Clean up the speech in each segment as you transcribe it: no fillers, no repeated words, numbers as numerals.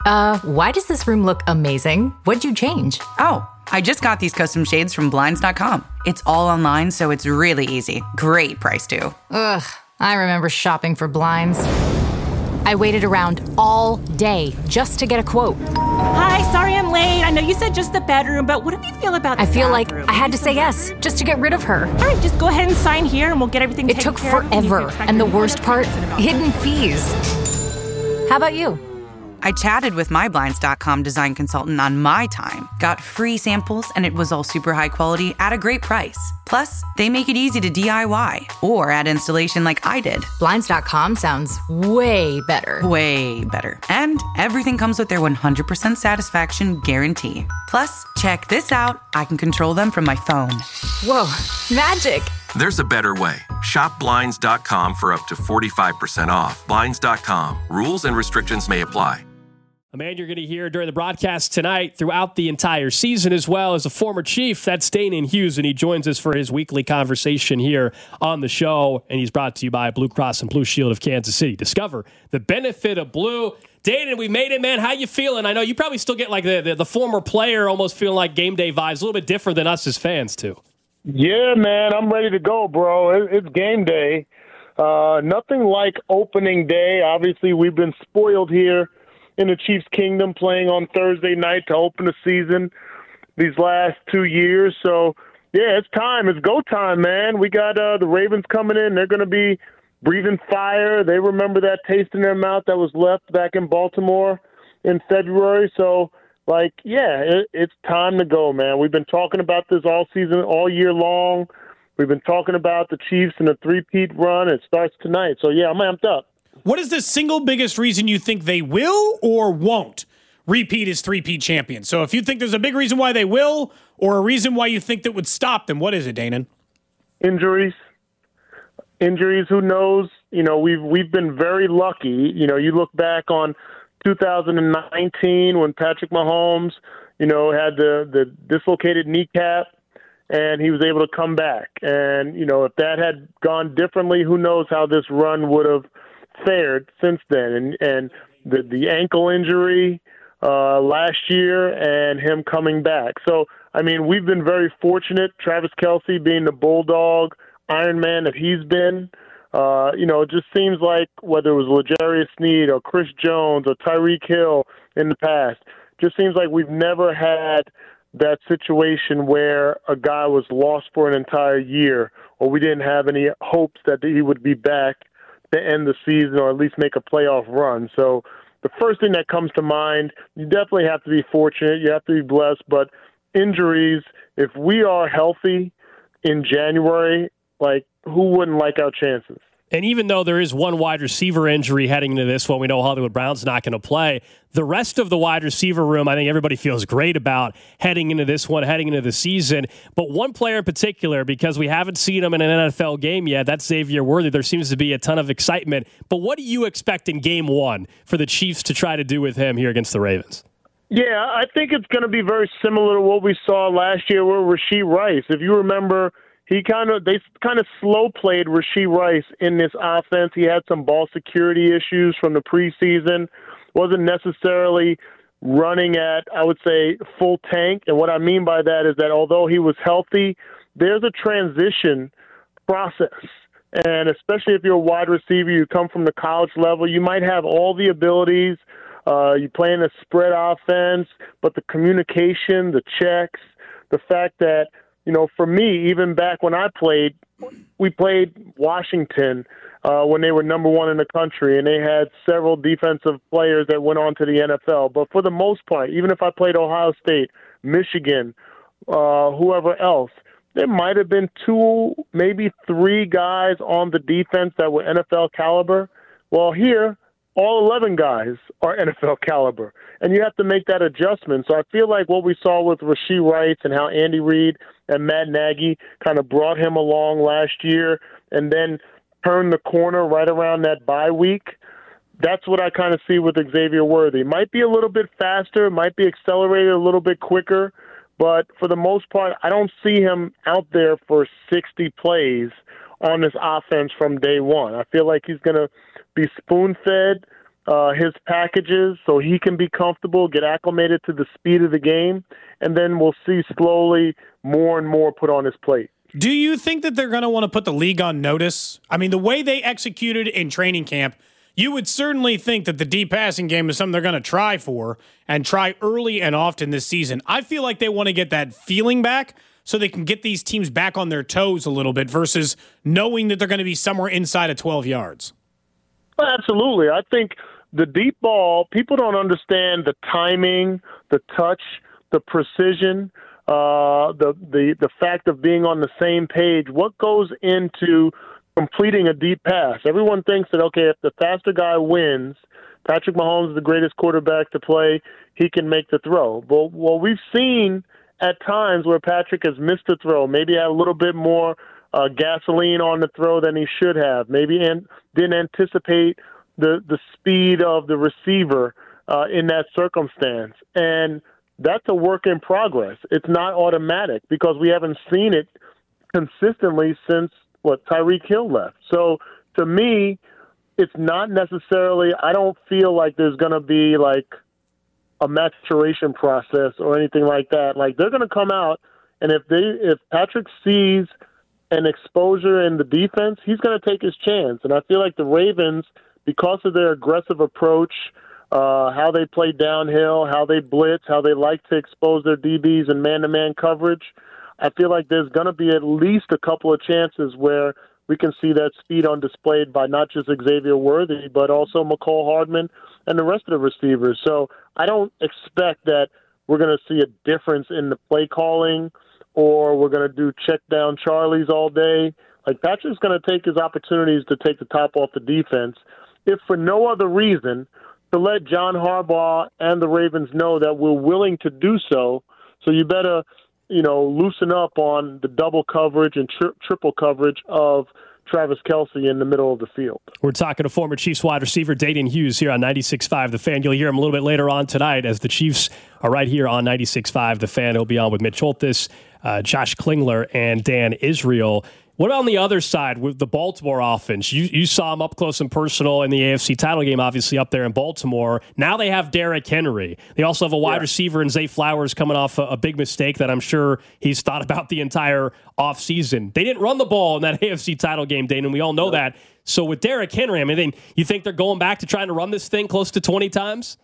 Why does this room look amazing? What'd you change? Oh, I just got these custom shades from Blinds.com. It's all online, so it's really easy. Great price, too. Ugh, I remember shopping for blinds. I waited around all day just to get a quote. Hi, sorry I'm late. I know you said just the bedroom, but what do you feel about the I feel bathroom? like I had to say yes just to get rid of her. All right, just go ahead and sign here and we'll get everything It taken took care of. forever, and the worst part, hidden fees. How about you? I chatted with my Blinds.com design consultant on my time, got free samples, and it was all super high quality at a great price. Plus, they make it easy to DIY or add installation like I did. Blinds.com sounds way better. Way better. And everything comes with their 100% satisfaction guarantee. Plus, check this out. I can control them from my phone. Whoa, magic. There's a better way. Shop Blinds.com for up to 45% off. Blinds.com. Rules and restrictions may apply. A man you're going to hear during the broadcast tonight throughout the entire season, as well as a former Chief. That's Danan Hughes, and he joins us for his weekly conversation here on the show. And he's brought to you by Blue Cross and Blue Shield of Kansas City. Discover the benefit of blue. Danan, we made it, man. How you feeling? I know you probably still get like the former player almost feeling like game day vibes, a little bit different than us as fans, too. Yeah, man, I'm ready to go, bro. It's game day. Nothing like opening day. Obviously, we've been spoiled here in the Chiefs' kingdom playing on Thursday night to open the season these last 2 years. So, yeah, it's time. It's go time, man. We got the Ravens coming in. They're going to be breathing fire. They remember that taste in their mouth that was left back in Baltimore in February. So, it's time to go, man. We've been talking about this all season, all year long. We've been talking about the Chiefs and the three-peat run. It starts tonight. So, yeah, I'm amped up. What is the single biggest reason you think they will or won't repeat as three-peat champions? So if you think there's a big reason why they will or a reason why you think that would stop them, what is it, Danan? Injuries, who knows? You know, we've been very lucky. You know, you look back on 2019 when Patrick Mahomes, had the dislocated kneecap and he was able to come back. And, if that had gone differently, who knows how this run would have fared since then. And the ankle injury last year and him coming back. So, I mean, we've been very fortunate. Travis Kelce being the Bulldog, Iron Man that he's been. It just seems like whether it was L'Jarius Sneed or Chris Jones or Tyreek Hill in the past, just seems like we've never had that situation where a guy was lost for an entire year or we didn't have any hopes that he would be back to end the season or at least make a playoff run. So the first thing that comes to mind, you definitely have to be fortunate. You have to be blessed. But injuries, if we are healthy in January, who wouldn't like our chances? And even though there is one wide receiver injury heading into this one, we know Hollywood Brown's not going to play. The rest of the wide receiver room, I think everybody feels great about heading into this one, heading into the season. But one player in particular, because we haven't seen him in an NFL game yet, that's Xavier Worthy. There seems to be a ton of excitement. But what do you expect in game one for the Chiefs to try to do with him here against the Ravens? Yeah, I think it's going to be very similar to what we saw last year with Rashee Rice. If you remember, they kind of slow played Rashee Rice in this offense. He had some ball security issues from the preseason. Wasn't necessarily running at, I would say, full tank. And what I mean by that is that although he was healthy, there's a transition process. And especially if you're a wide receiver, you come from the college level, you might have all the abilities. You play in a spread offense, but the communication, the checks, the fact that, for me, even back when I played, we played Washington when they were number one in the country, and they had several defensive players that went on to the NFL. But for the most part, even if I played Ohio State, Michigan, whoever else, there might have been 2, maybe 3 guys on the defense that were NFL caliber. Well, here, all 11 guys are NFL caliber, and you have to make that adjustment. So I feel like what we saw with Rashee Rice and how Andy Reid and Matt Nagy kind of brought him along last year and then turned the corner right around that bye week, that's what I kind of see with Xavier Worthy. Might be a little bit faster, might be accelerated a little bit quicker, but for the most part, I don't see him out there for 60 plays on this offense from day one. I feel like he's going to be spoon-fed his packages so he can be comfortable, get acclimated to the speed of the game, and then we'll see slowly more and more put on his plate. Do you think that they're going to want to put the league on notice? I mean, the way they executed in training camp, you would certainly think that the deep passing game is something they're going to try for and try early and often this season. I feel like they want to get that feeling back so they can get these teams back on their toes a little bit versus knowing that they're going to be somewhere inside of 12 yards. Absolutely. I think the deep ball, people don't understand the timing, the touch, the precision, the fact of being on the same page. What goes into completing a deep pass? Everyone thinks that, okay, if the faster guy wins, Patrick Mahomes is the greatest quarterback to play, he can make the throw. Well, we've seen at times where Patrick has missed a throw, maybe had a little bit more gasoline on the throw than he should have, maybe didn't anticipate the speed of the receiver in that circumstance. And that's a work in progress. It's not automatic because we haven't seen it consistently since, Tyreek Hill left. So to me, it's not necessarily, I don't feel like there's going to be like a maturation process or anything like that. Like they're going to come out, and if Patrick sees an exposure in the defense, he's going to take his chance. And I feel like the Ravens, because of their aggressive approach, how they play downhill, how they blitz, how they like to expose their DBs in man-to-man coverage, I feel like there's going to be at least a couple of chances where we can see that speed on display by not just Xavier Worthy, but also McCole Hardman and the rest of the receivers. So I don't expect that we're going to see a difference in the play calling or we're going to do check down Charlies all day. Like Patrick's going to take his opportunities to take the top off the defense, if for no other reason to let John Harbaugh and the Ravens know that we're willing to do so. So you better, loosen up on the double coverage and triple coverage of Travis Kelce in the middle of the field. We're talking to former Chiefs wide receiver Daden Hughes here on 96.5 The Fan. You'll hear him a little bit later on tonight as the Chiefs are right here on 96.5 The Fan. He'll be on with Mitch Holthus, Josh Klingler, and Dan Israel. What about on the other side with the Baltimore offense? You saw them up close and personal in the AFC title game, obviously up there in Baltimore. Now they have Derrick Henry. They also have a wide receiver in Zay Flowers coming off a big mistake that I'm sure he's thought about the entire offseason. They didn't run the ball in that AFC title game, Dane, and we all know that. So with Derrick Henry, I mean, you think they're going back to trying to run this thing close to 20 times?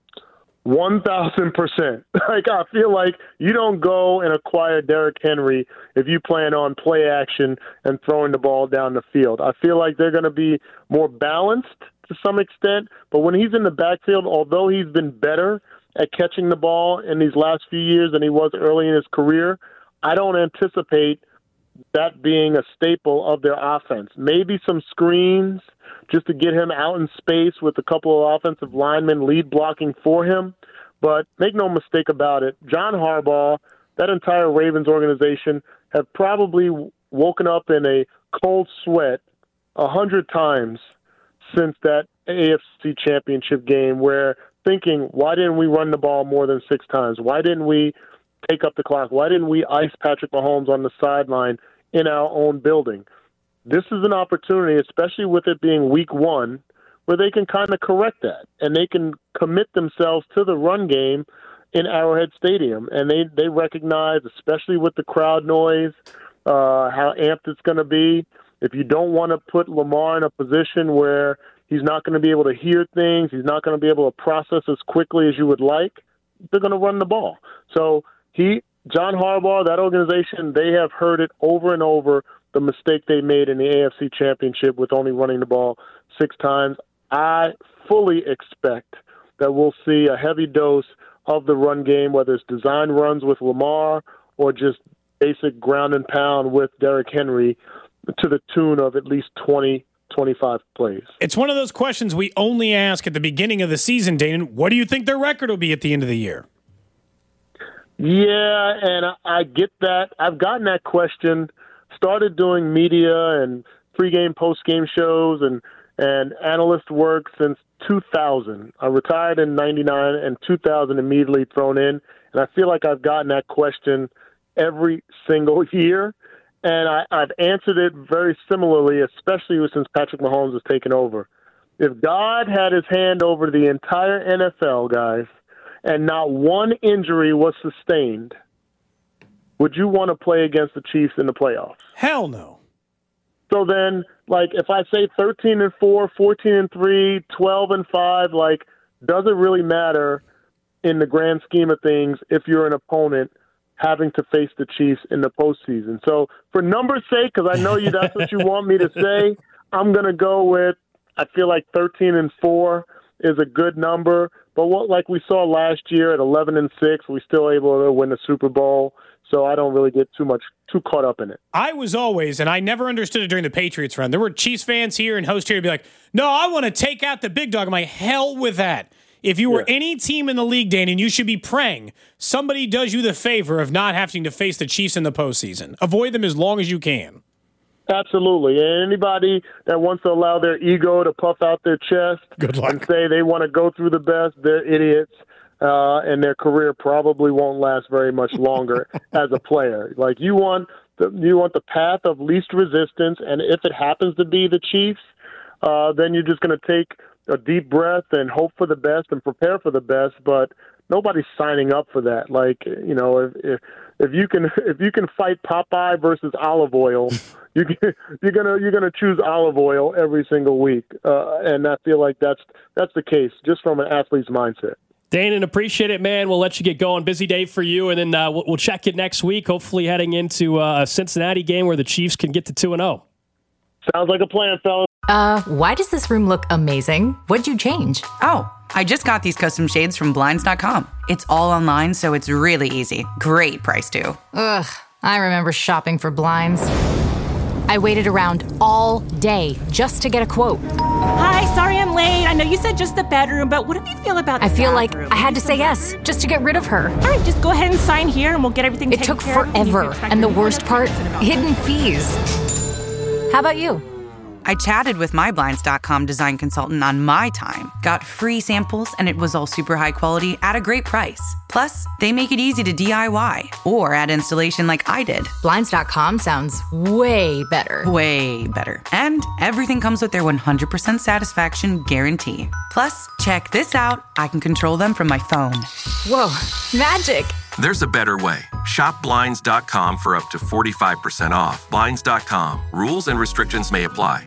1,000%. Like, I feel like you don't go and acquire Derrick Henry if you plan on play action and throwing the ball down the field. I feel like they're going to be more balanced to some extent, but when he's in the backfield, although he's been better at catching the ball in these last few years than he was early in his career, I don't anticipate that being a staple of their offense. Maybe some screens just to get him out in space with a couple of offensive linemen lead blocking for him. But make no mistake about it, John Harbaugh, that entire Ravens organization have probably woken up in a cold sweat 100 times since that AFC Championship game where thinking, why didn't we run the ball more than 6 times? Why didn't we take up the clock? Why didn't we ice Patrick Mahomes on the sideline in our own building? This is an opportunity, especially with it being week 1, where they can kind of correct that and they can commit themselves to the run game in Arrowhead Stadium. And they recognize, especially with the crowd noise, how amped it's going to be. If you don't want to put Lamar in a position where he's not going to be able to hear things, he's not going to be able to process as quickly as you would like, they're going to run the ball. So John Harbaugh, that organization, they have heard it over and over, the mistake they made in the AFC Championship with only running the ball 6 times. I fully expect that we'll see a heavy dose of the run game, whether it's design runs with Lamar or just basic ground and pound with Derrick Henry to the tune of at least 20, 25 plays. It's one of those questions we only ask at the beginning of the season, Dane. What do you think their record will be at the end of the year? Yeah, and I get that. I've gotten that question, started doing media and pregame, postgame shows and analyst work since 2000. I retired in 99 and 2000 immediately thrown in, and I feel like I've gotten that question every single year, and I've answered it very similarly, especially since Patrick Mahomes has taken over. If God had his hand over the entire NFL, guys, and not one injury was sustained, would you want to play against the Chiefs in the playoffs? Hell no. So then, like, if I say 13-4, 14-3, 12-5, like, does it really matter in the grand scheme of things if you're an opponent having to face the Chiefs in the postseason? So for numbers' sake, because I know that's what you want me to say, I'm going to go with, I feel like 13-4 is a good number. But like we saw last year at 11-6, we're still able to win the Super Bowl. So I don't really get too caught up in it. I was always, and I never understood it during the Patriots run. There were Chiefs fans here and host here would be like, no, I want to take out the big dog. I'm like, hell with that. If you were any team in the league, Danny, you should be praying somebody does you the favor of not having to face the Chiefs in the postseason. Avoid them as long as you can. Absolutely. And anybody that wants to allow their ego to puff out their chest and say they want to go through the best, they're idiots. And their career probably won't last very much longer as a player. Like you want the path of least resistance, and if it happens to be the Chiefs, then you're just going to take a deep breath and hope for the best and prepare for the best. But nobody's signing up for that. Like if you can fight Popeye versus olive oil, you're gonna choose olive oil every single week. And I feel like that's the case just from an athlete's mindset. Danon, appreciate it, man. We'll let you get going. Busy day for you, and then we'll check it next week, hopefully heading into a Cincinnati game where the Chiefs can get to 2-0. Sounds like a plan, fellas. Why does this room look amazing? What'd you change? Oh, I just got these custom shades from Blinds.com. It's all online, so it's really easy. Great price, too. Ugh, I remember shopping for blinds. I waited around all day just to get a quote. Hi, sorry I'm late. I know you said just the bedroom, but what do you feel about the I feel like bathroom? I had to say yes just to get rid of her. All right, just go ahead and sign here and we'll get everything It taken took care of. forever, and the worst part, hidden fees. How about you? I chatted with my Blinds.com design consultant on my time, got free samples, and it was all super high quality at a great price. Plus, they make it easy to DIY or add installation like I did. Blinds.com sounds way better. Way better. And everything comes with their 100% satisfaction guarantee. Plus, check this out. I can control them from my phone. Whoa, magic. There's a better way. Shop Blinds.com for up to 45% off. Blinds.com. Rules and restrictions may apply.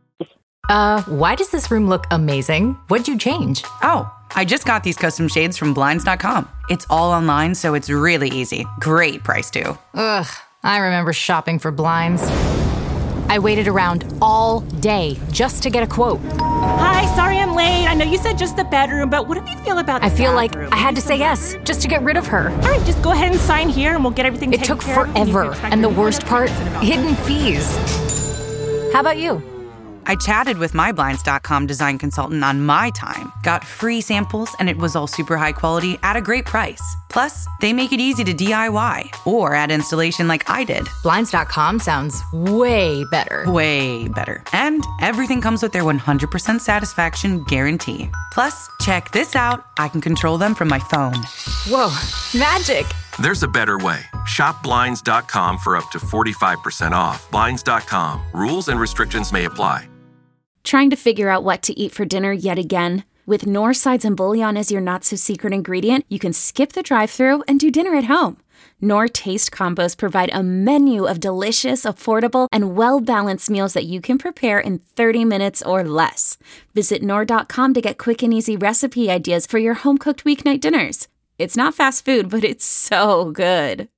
Why does this room look amazing? What'd you change? Oh, I just got these custom shades from Blinds.com. It's all online, so it's really easy. Great price, too. Ugh, I remember shopping for blinds. I waited around all day just to get a quote. Hi, sorry I'm late. I know you said just the bedroom, but what do you feel about the I feel like bathroom? I had to say yes just to get rid of her. All right, just go ahead and sign here and we'll get everything It taken took care of. forever, and the worst part, hidden fees. How about you? I chatted with my Blinds.com design consultant on my time, got free samples, and it was all super high quality at a great price. Plus, they make it easy to DIY or add installation like I did. Blinds.com sounds way better. Way better. And everything comes with their 100% satisfaction guarantee. Plus, check this out. I can control them from my phone. Whoa, magic. There's a better way. Shop Blinds.com for up to 45% off. Blinds.com. Rules and restrictions may apply. Trying to figure out what to eat for dinner yet again? With Knorr sides and bouillon as your not-so-secret ingredient, you can skip the drive-thru and do dinner at home. Knorr Taste Combos provide a menu of delicious, affordable, and well-balanced meals that you can prepare in 30 minutes or less. Visit Knorr.com to get quick and easy recipe ideas for your home-cooked weeknight dinners. It's not fast food, but it's so good.